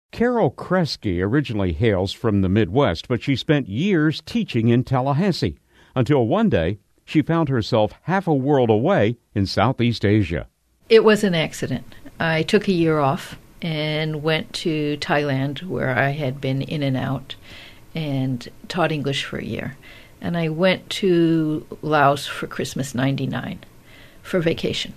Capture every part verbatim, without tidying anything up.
Carol Kresge originally hails from the Midwest, but she spent years teaching in Tallahassee until one day she found herself half a world away in Southeast Asia. It was an accident. I took a year off and went to Thailand, where I had been in and out, and taught English for a year. And I went to Laos for Christmas ninety-nine for vacation.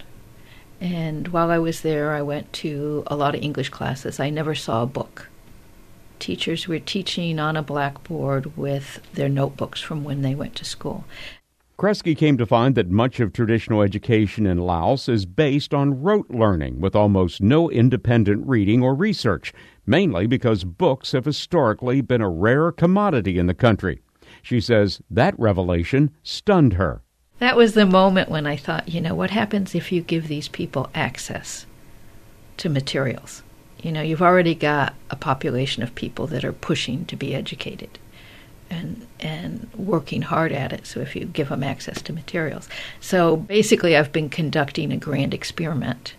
And while I was there, I went to a lot of English classes. I never saw a book. Teachers were teaching on a blackboard with their notebooks from when they went to school. Kresge came to find that much of traditional education in Laos is based on rote learning with almost no independent reading or research, mainly because books have historically been a rare commodity in the country. She says that revelation stunned her. That was the moment when I thought, you know, what happens if you give these people access to materials? You know, you've already got a population of people that are pushing to be educated and and working hard at it, so if you give them access to materials. So basically, I've been conducting a grand experiment.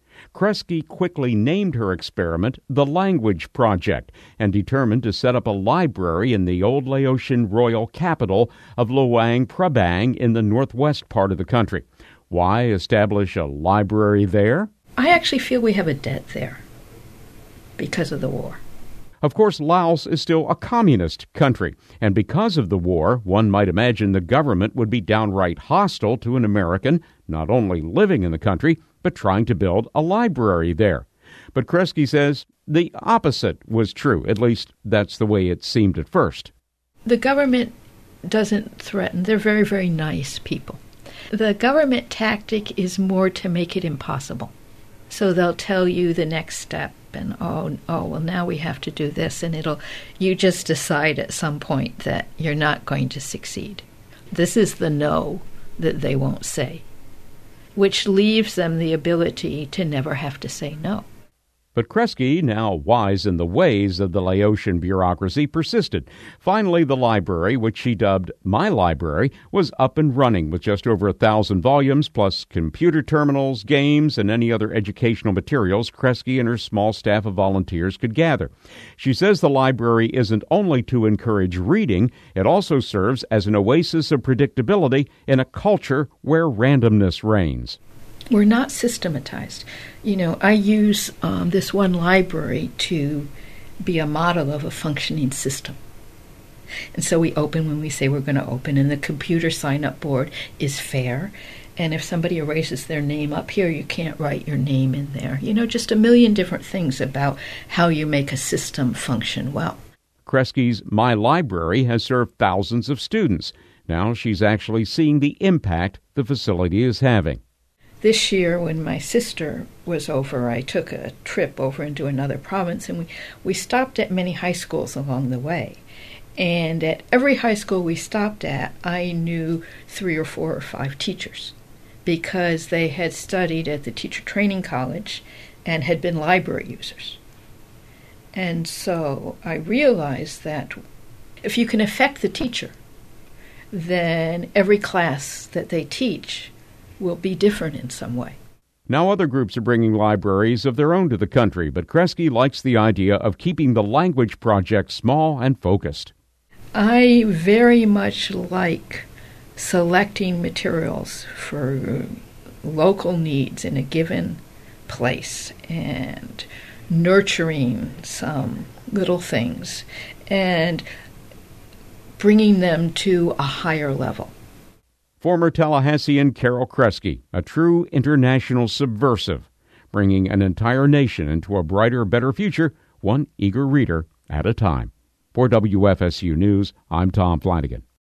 Kresge quickly named her experiment the Language Project and determined to set up a library in the old Laotian royal capital of Luang Prabang in the northwest part of the country. Why establish a library there? I actually feel we have a debt there because of the war. Of course, Laos is still a communist country, and because of the war, one might imagine the government would be downright hostile to an American not only living in the country, but trying to build a library there. But Kresge says the opposite was true. At least that's the way it seemed at first. The government doesn't threaten. They're very, very nice people. The government tactic is more to make it impossible. So they'll tell you the next step, and oh, oh, well, now we have to do this, and it'll, you just decide at some point that you're not going to succeed. This is the no that they won't say, which leaves them the ability to never have to say no. But Kresge, now wise in the ways of the Laotian bureaucracy, persisted. Finally, the library, which she dubbed My Library, was up and running with just over a thousand volumes, plus computer terminals, games, and any other educational materials Kresge and her small staff of volunteers could gather. She says the library isn't only to encourage reading, it also serves as an oasis of predictability in a culture where randomness reigns. We're not systematized. You know, I use um, this one library to be a model of a functioning system. And so we open when we say we're going to open, and the computer sign-up board is fair. And if somebody erases their name up here, you can't write your name in there. You know, just a million different things about how you make a system function well. Kresge's My Library has served thousands of students. Now she's actually seeing the impact the facility is having. This year, when my sister was over, I took a trip over into another province, and we, we stopped at many high schools along the way. And at every high school we stopped at, I knew three or four or five teachers because they had studied at the teacher training college and had been library users. And so I realized that if you can affect the teacher, then every class that they teach will be different in some way. Now other groups are bringing libraries of their own to the country, but Kresge likes the idea of keeping the Language Project small and focused. I very much like selecting materials for local needs in a given place and nurturing some little things and bringing them to a higher level. Former Tallahassean Carol Kresge, a true international subversive, bringing an entire nation into a brighter, better future, one eager reader at a time. For W F S U News, I'm Tom Flanagan.